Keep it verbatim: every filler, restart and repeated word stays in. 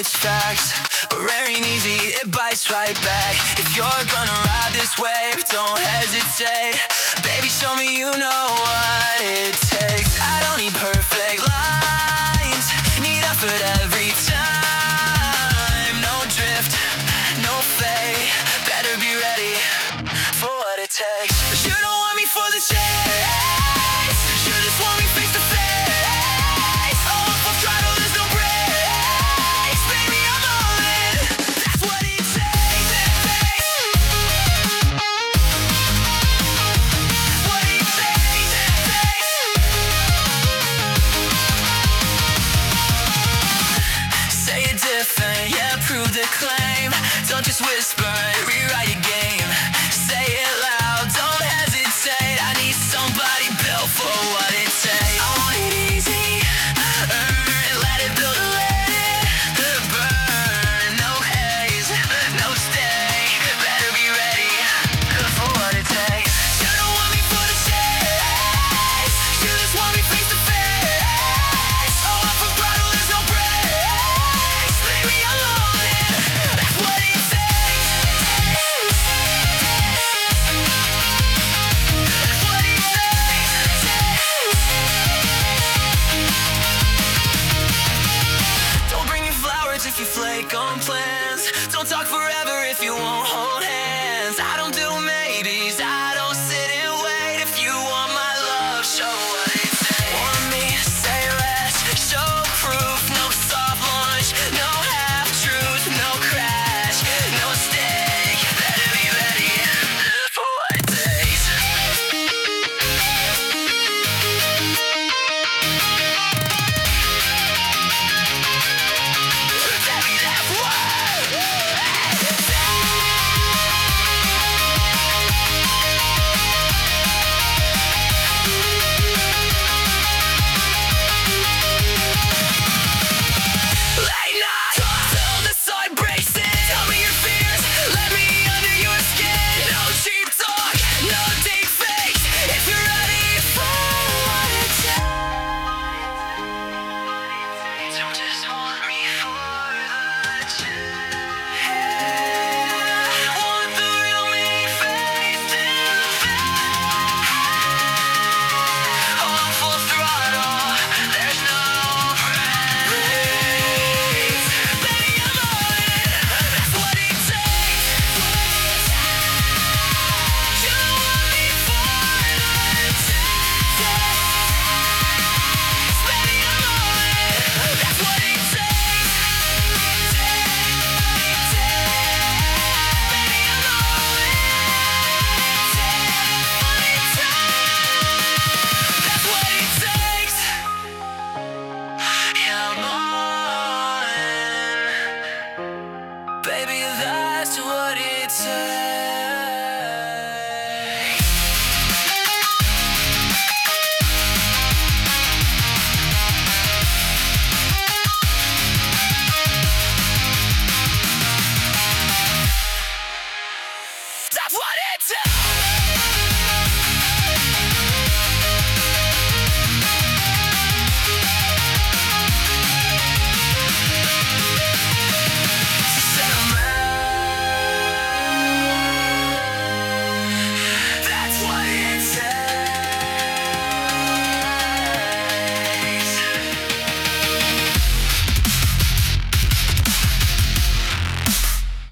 it's facts, but rare ain't easy, it bites right back. If you're gonna ride this wave, don't hesitate. Baby, show me you know what it takes. I don't need perfect lines, need effort every time. No drift, no fade, better be ready for what it takes. But you don't want me for the chase, you just want me face to face. Oh, full throttle, there's no brakes. Baby, I'm all in, that's what it takes. What it takes. Say it different, yeah, prove the claim. Don't just whisper, rewrite your game. Say it loud, don't hesitate. I need somebody built for what it takes. I want it easy, earn it, let it build, let it burn. No haze, no stay, better be ready for what it takes. You don't want me for the chase, you just want me face to face. Oh, I'm full throttle, there's no brakes. Baby, I'm all in, that's what it takes. That's what it takes. Don't bring me flowers if you flake on plans.